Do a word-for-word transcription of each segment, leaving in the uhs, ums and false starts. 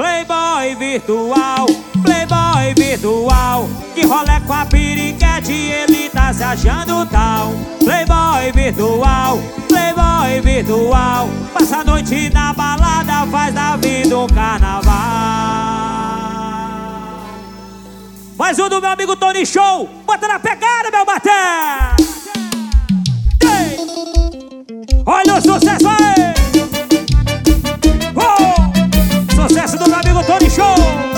Playboy virtual, playboy virtual, que rolê com a piriquete, ele tá se achando tal. Playboy virtual, playboy virtual, passa a noite na balada, faz da vida um carnaval. Mais um do meu amigo Tony Show, bota na pegada, meu bater. Olha o sucesso aí! Oh! Sucesso do meu amigo Tony Show!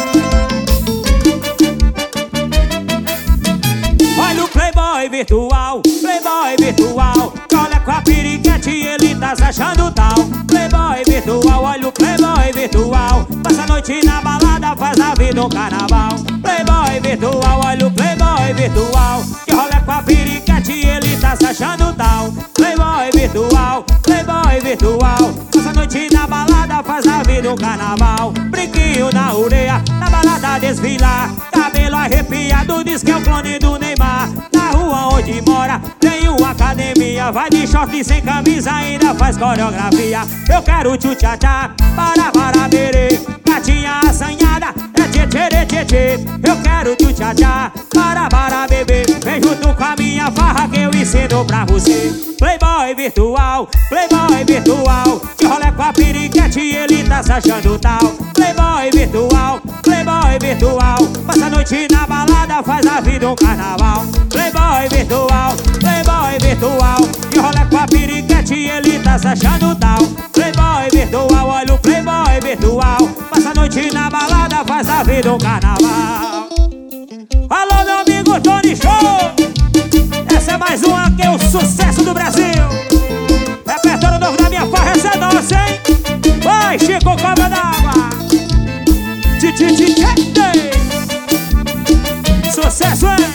Olha o playboy virtual, playboy virtual, olha com a piriquete, ele tá se achando tal. Playboy virtual, olha o playboy virtual, passa a noite na balada, faz a vida um carnaval. Playboy virtual, olha o playboy virtual, que rola com a piriquete, ele tá se achando tal. Playboy virtual, playboy virtual, passa a noite na balada, faz a vida um carnaval. Brinquinho na orelha, na balada desfilar, cabelo arrepiado, diz que é o clone do Neymar. Na rua onde mora tem uma academia, vai de short sem camisa, ainda faz coreografia. Eu quero tchu-tchá-tchá, para para berê, gatinha assanhada, é tchê-tchê, tchê-tchê. Eu quero tchu-tchá-tchá, para para bebê, vem junto com a minha farra que eu ensino pra você. Playboy virtual, playboy virtual, que rolê com a piriquete, ele tá se achando tal. Playboy virtual, playboy virtual, passa a noite na balada, faz a vida um carnaval. Playboy virtual, playboy virtual, que rolê com a piriquete, ele tá se achando tal. Playboy virtual, olha o playboy virtual, passa a noite na balada, faz a vida um carnaval. Alô, meu amigo Tony Show! Essa é mais uma que é o sucesso do Brasil. Repertório novo da minha farra, essa é nossa, hein? Vai, Chico, cobra d'água. Tchê-tchê-tchê-tchê. Sucesso, hein?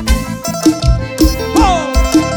Oh!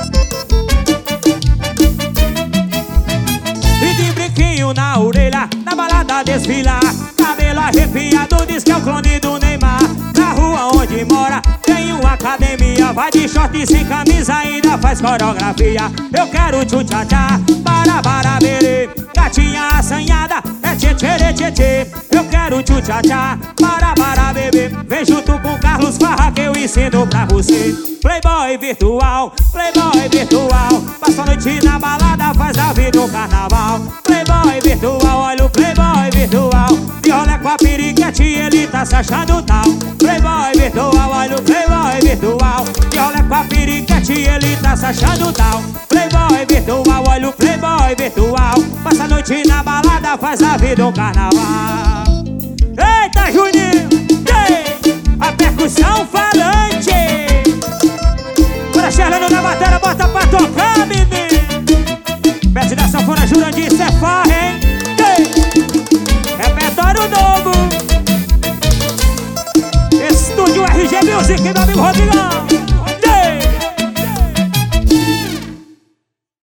E de brinquinho na orelha, na balada desfilar, cabelo arrepiado, diz que é o clone do Neymar. Na rua onde mora tem uma academia, vai de short sem camisa, ainda faz coreografia. Eu quero tchu-tchá-tchá, para para berê, gatinha assanhada, é tchê-tchê, tchê-tchê. Eu quero tchu-tchá-tchá, para para bebê, vem junto com Carlos Farra que eu ensino pra você. Playboy virtual, playboy virtual, passa a noite na balada, faz a vida um carnaval. Playboy virtual, olha o playboy virtual, que rolê com a piriquete, ele tá se achando tal. Playboy virtual, olha o playboy virtual, que rolê com a piriquete, ele tá se achando tal. Playboy virtual, olha o playboy virtual, passa a noite na balada, faz a vida um carnaval. Eita, Juninho! Ei! A percussão falante! Bora, Xerlano na bateria, bota pra tocar, menino! Pede da sanfona, Jurandir, isso é farra, hein? Ei! Repertório novo! Estúdio R G Music, meu amigo Rodrigão!